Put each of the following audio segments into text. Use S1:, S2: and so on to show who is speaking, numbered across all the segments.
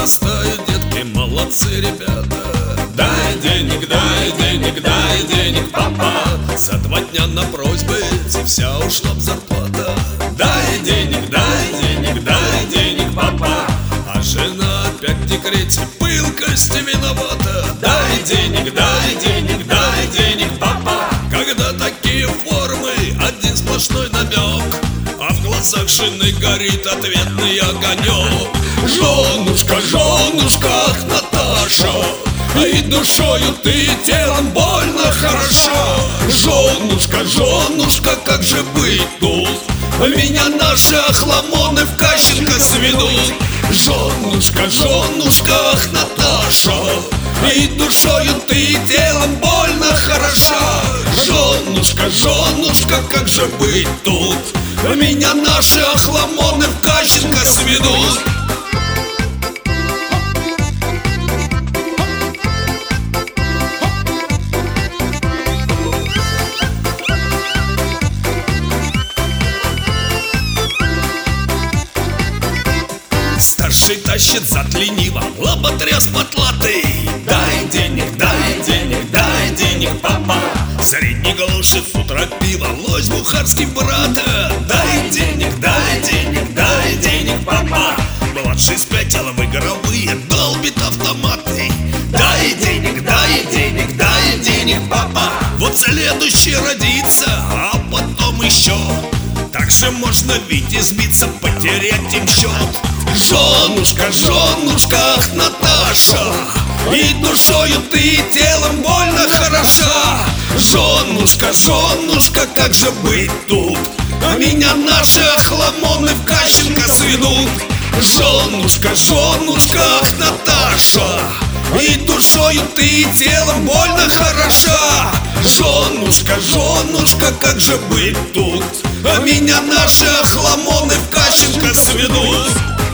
S1: вырастают детки, молодцы ребята. Дай денег, дай денег, дай денег, папа. За 2 дня на просьбы вся ушла в зарплата. Дай денег, дай денег, дай денег, папа. А жена опять в декрете, пылкости виновата. Дай денег, дай денег, дай денег, папа. Когда такие формы, один сплошной намек, а в глазах жены горит ответный огонек. Женушка, женушка, ах, Наташа, и душою ты, и телом больно хороша. Женушка, женушка, как же быть тут? Меня наши охламоны в Кащенко сведут. Женушка, женушка, ах, Наташа, и душою ты, и телом больно хороша. Женушка, женушка, как же быть тут? Меня наши охламоны в Кащенко сведут. Старший тащит зад лениво, лоботряс потлатый. Дай денег, дай денег, дай денег, папа. Средний глушит с утра пиво, лось бухарский брата. Дай денег, дай денег, дай денег, папа. Младший спятил в игровые, долбит автоматы. Дай денег, дай денег, дай денег, папа. Вот следующий родится, а потом еще. Так же можно ведь избиться, потерять им счет. Женушка, женушка, ах, Наташа, и душою ты, и телом больно хороша. Женушка, женушка, как же быть тут? Меня наши охламоны в Кащенко сведут. Женушка, женушка, ах, Наташа, и душою ты, и телом больно хороша. Женушка, женушка, как же быть тут? Меня наши охламоны в Кащенко сведут.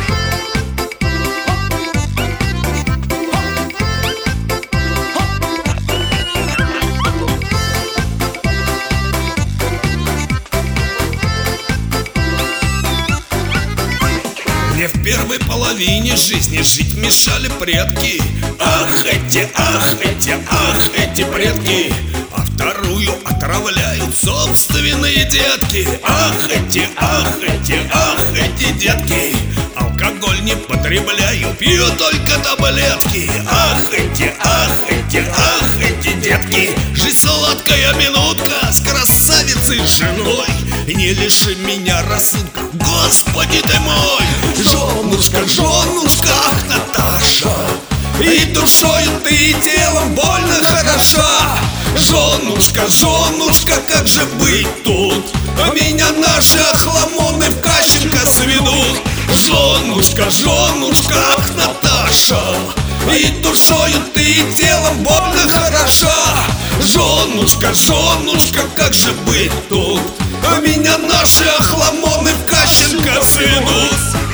S1: Мне в первой половине жизни жить мешали предки. Ах, эти, ах, эти, ах, эти предки. А вторую отравляют собственные детки. Ах, эти, ах, эти, ах, эти детки. Алкоголь не потребляю, пью только таблетки. Ах, эти, ах, эти, ах, эти детки. Жизнь сладкая минутка с красавицей женой. Не лиши меня рассудка, Господи ты мой. Женушка, женушка, ах, Наташа, и душою ты, и телом больно хороша. Женушка, женушка, как же быть тут? Меня наши охламоны в Кащенко сведут. Женушка, женушка, ах, Наташа, и душою ты, и телом больно хороша. Женушка, женушка, как же быть тут? Меня наши охламоны в Кащенко сведут.